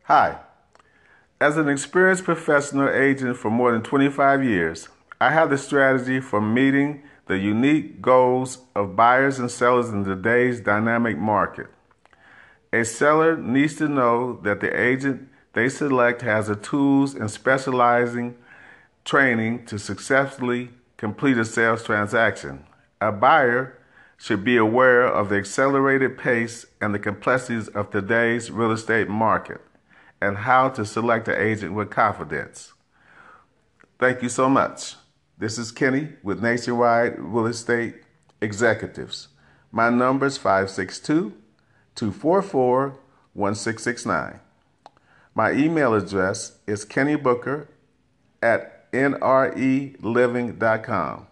Hi. As an experienced professional agent for more than 25 years, I have the strategy for meeting the unique goals of buyers and sellers in today's dynamic market. A seller needs to know that the agent they select has the tools and specializing training to successfully complete a sales transaction. A buyer should be aware of the accelerated pace and the complexities of today's real estate market and how to select an agent with confidence. Thank you so much. This is Kenny with Nationwide Real Estate Executives. My number is 562-244-1669. My email address is kennybooker@nreliving.com.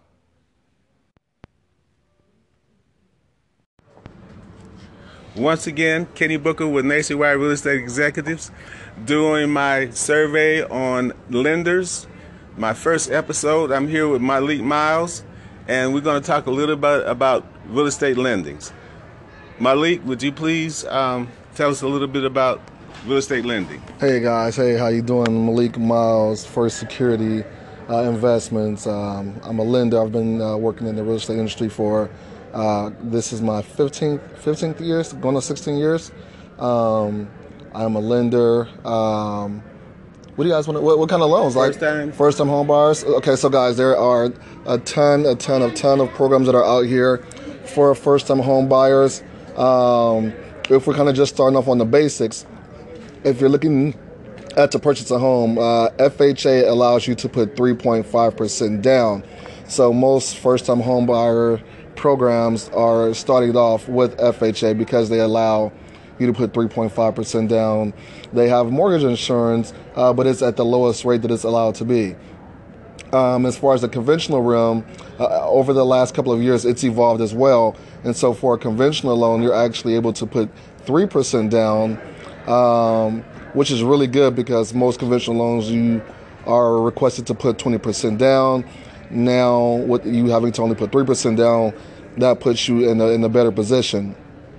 Once again, Kenny Booker with Nationwide Real Estate Executives, doing my survey on lenders. My first episode, I'm here with Malik Miles, and we're going to talk a little bit about real estate lendings. Malik, would you please tell us a little bit about real estate lending? Hey guys, hey, how you doing? Malik Miles, First Security Investments. I'm a lender. I've been working in the real estate industry for this is my 15th year, going on 16 years. I'm a lender. What do you guys want? What kind of loans? First time home buyers. Okay, so guys, there are a ton of programs that are out here for first time home buyers. If we're kind of just starting off on the basics, if you're looking to purchase a home, FHA allows you to put 3.5% down. So most first time home buyer programs are starting off with FHA because they allow you to put 3.5% down. They have mortgage insurance, but it's at the lowest rate that it's allowed to be. As far as the conventional realm, over the last couple of years, it's evolved as well. And so for a conventional loan, you're actually able to put 3% down, which is really good because most conventional loans, you are requested to put 20% down. Now, with you having to only put 3% down, that puts you in a better position.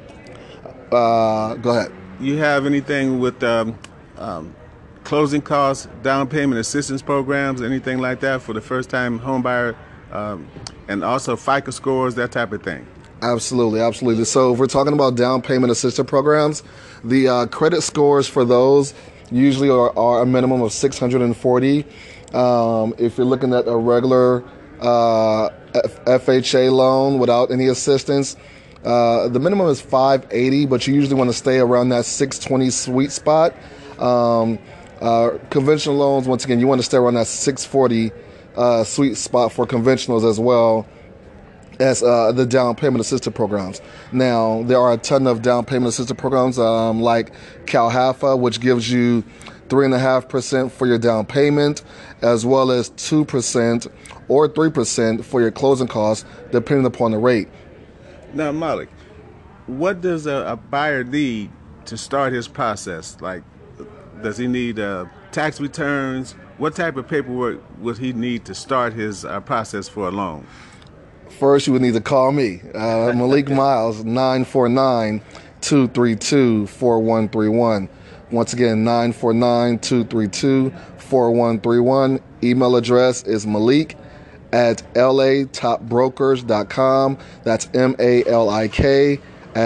Go ahead. You have anything with closing costs, down payment assistance programs, anything like that for the first-time home buyer, and also FICO scores, that type of thing? Absolutely. So if we're talking about down payment assistance programs, the credit scores for those usually are a minimum of 640. If you're looking at a regular FHA loan without any assistance, the minimum is 580, but you usually want to stay around that 620 sweet spot. Conventional loans, once again, you want to stay around that 640 sweet spot for conventionals as well as the down payment assistance programs. Now, there are a ton of down payment assistance programs like CalHFA, which gives you 3.5% for your down payment, as well as 2% or 3% for your closing costs, depending upon the rate. Now, Malik, what does a buyer need to start his process? Like, does he need tax returns? What type of paperwork would he need to start his process for a loan? First, you would need to call me, Malik Miles, 949-232-4131. Once again, 949-232-4131. Email address is malik@latopbrokers.com. That's MALIK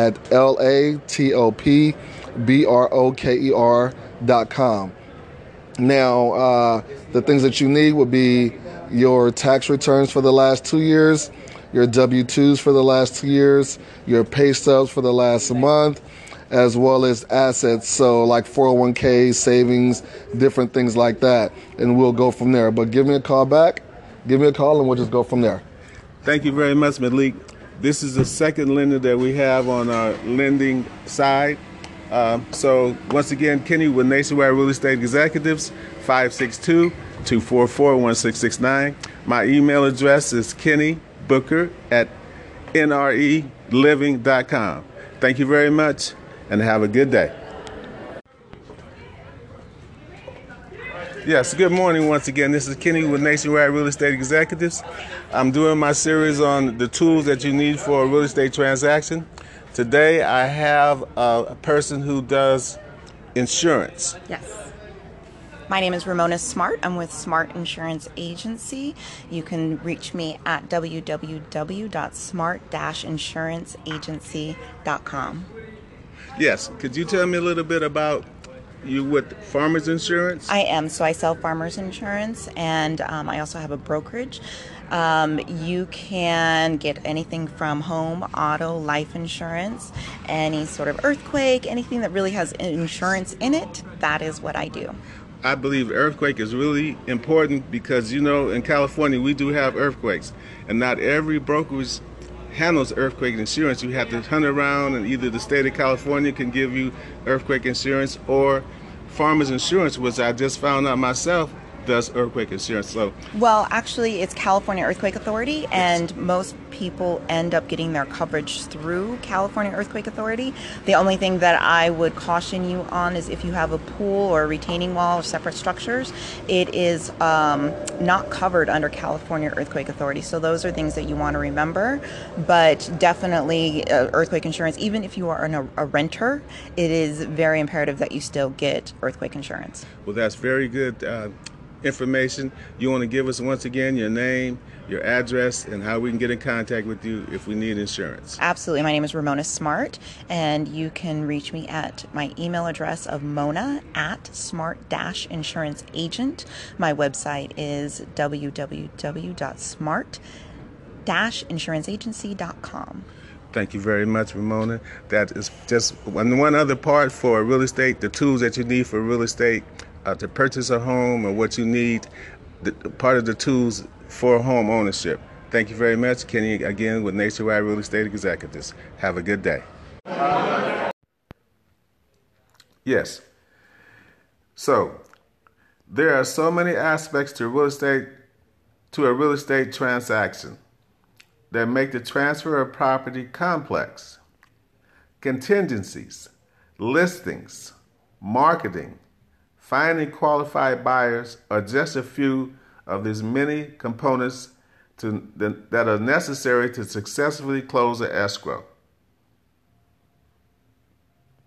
@LATOPBROKER.com. Now, the things that you need would be your tax returns for the last 2 years, your W-2s for the last 2 years, your pay stubs for the last month, as well as assets, so like 401k, savings, different things like that, and we'll go from there. But give me a call back, and we'll just go from there. Thank you very much, Malik. This is the second lender that we have on our lending side. So once again, Kenny with Nationwide Real Estate Executives, 562-244-1669. My email address is kennybooker@nreliving.com. Thank you very much, and have a good day. Yes, good morning once again. This is Kenny with Nationwide Real Estate Executives. I'm doing my series on the tools that you need for a real estate transaction. Today I have a person who does Insurance. Yes. My name is Ramona Smart. I'm with Smart Insurance Agency. You can reach me at www.smart-insuranceenagency.com. Yes. Could you tell me a little bit about you with Farmers Insurance? I am. So I sell farmers insurance, and I also have a brokerage. You can get anything from home, auto, life insurance, any sort of earthquake, anything that really has insurance in it. That is what I do. I believe earthquake is really important because, you know, in California we do have earthquakes, and not every brokerage handles earthquake insurance. You have to hunt around, and either the state of California can give you earthquake insurance, or Farmers Insurance, which I just found out myself, does earthquake insurance. So, well, actually, it's California Earthquake Authority, and most people end up getting their coverage through California Earthquake Authority. The only thing that I would caution you on is if you have a pool or a retaining wall or separate structures, it is not covered under California Earthquake Authority. So those are things that you want to remember. But definitely earthquake insurance, even if you are a renter, it is very imperative that you still get earthquake insurance. Well, that's very good information. You want to give us once again your name, your address, and how we can get in contact with you if we need insurance? Absolutely. My name is Ramona Smart, and you can reach me at my email address of mona@smart-insurance-agent. My website is www.smart-insuranceagency.com. Thank you very much, Ramona. That is just one other part for real estate, the tools that you need for real estate. To purchase a home, or what you need, part of the tools for home ownership. Thank you very much. Kenny again with Nationwide Real Estate Executives. Have a good day. Yes. So there are so many aspects to a real estate transaction that make the transfer of property complex. Contingencies, listings, marketing, finding qualified buyers are just a few of these many components that are necessary to successfully close an escrow.